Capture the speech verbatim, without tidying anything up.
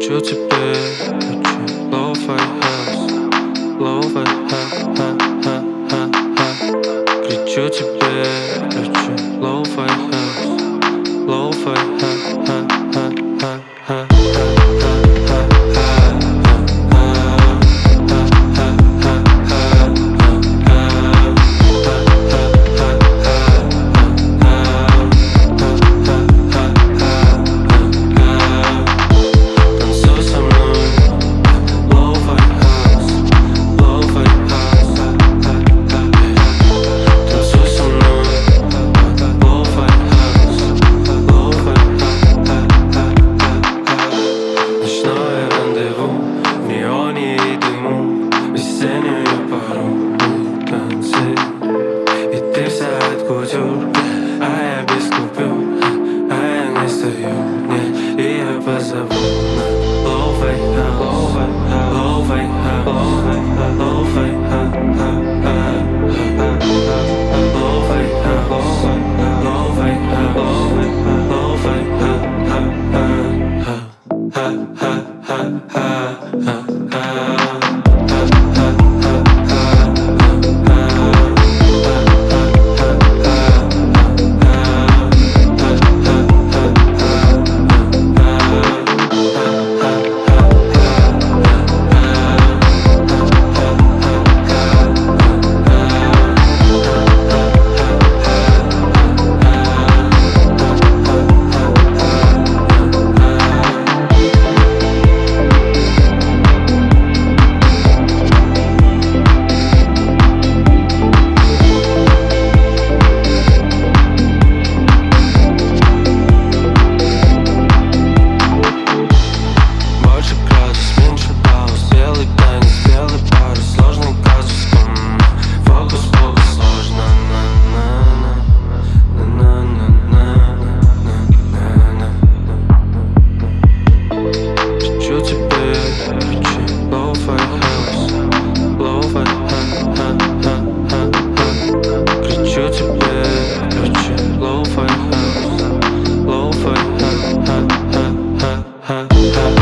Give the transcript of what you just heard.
Кричу тебе, кричу Lo-fi house, Lo-fi ha-ha-ha-ha-ha. Кричу тебе, кричу Lo-fi house, Lo-fi ha-ha-ha-ha-ha. А я без купюр, а я не стою, нет, и я позову на Lo-fi house, Lo-fi house, Lo-fi house, Lo-fi house, Lo-fi house, Lo-fi house. Lo-fi house, Lo-fi ha-ha-ha-ha-ha.